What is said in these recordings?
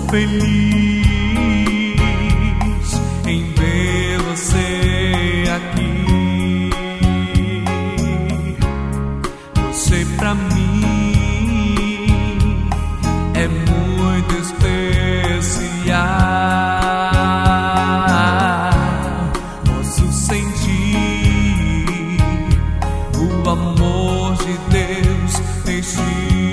feliz em ver você aqui. Você pra mim é muito especial. Posso sentir o amor de Deus neste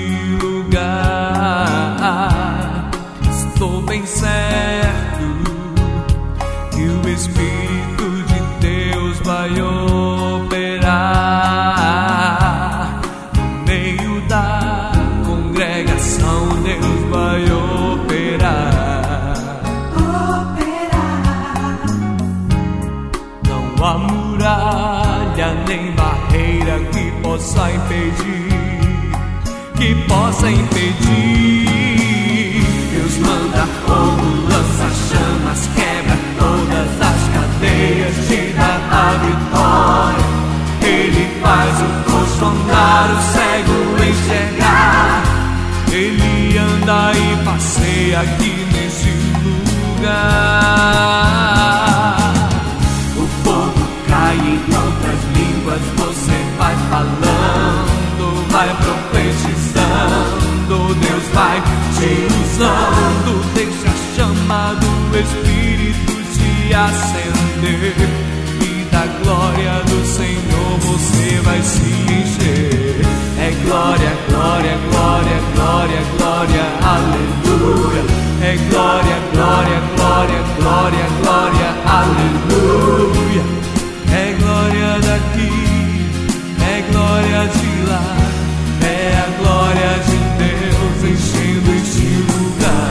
lugar. Estou bem certo que o Espírito de Deus vai operar no meio da congregação. Deus vai operar. Não há muralha nem barreira que possa impedir. Deus manda fogo, lança chamas, quebra todas as cadeias, te dá a vitória. Ele faz o coxo andar, o cego enxergar. Ele anda e passeia aqui neste lugar. O fogo cai em outras línguas, você vai falando, vai profetizando. Deus vai te usando, deixa a chama do Espírito te acender, e da glória do Senhor você vai se encher. É glória, glória, glória, glória, glória, aleluia. É glória, glória, glória, glória, glória, aleluia. É glória daqui, é glória de lá, é a glória de Deus enchendo este lugar.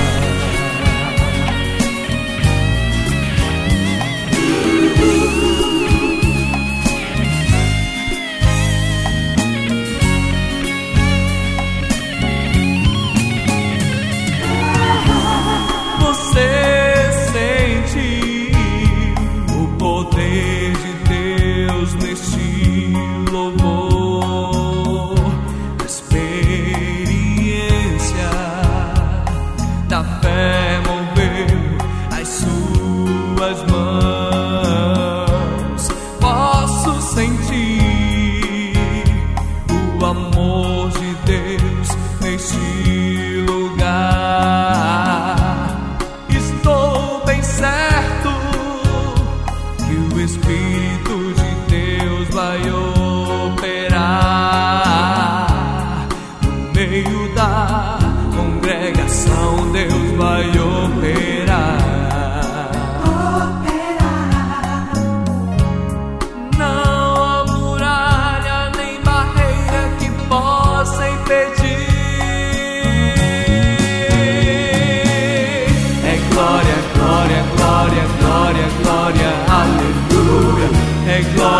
Você sente o poder de Deus neste louvor, a experiência da fé mover as suas mãos. Posso sentir o amor de Deus neste lugar. Estou bem certo que o Espírito de Deus vai operar no meio da congregação. Deus vai operar. Não há muralha nem barreira que possa impedir. É glória, glória, glória, glória, glória, aleluia. É glória.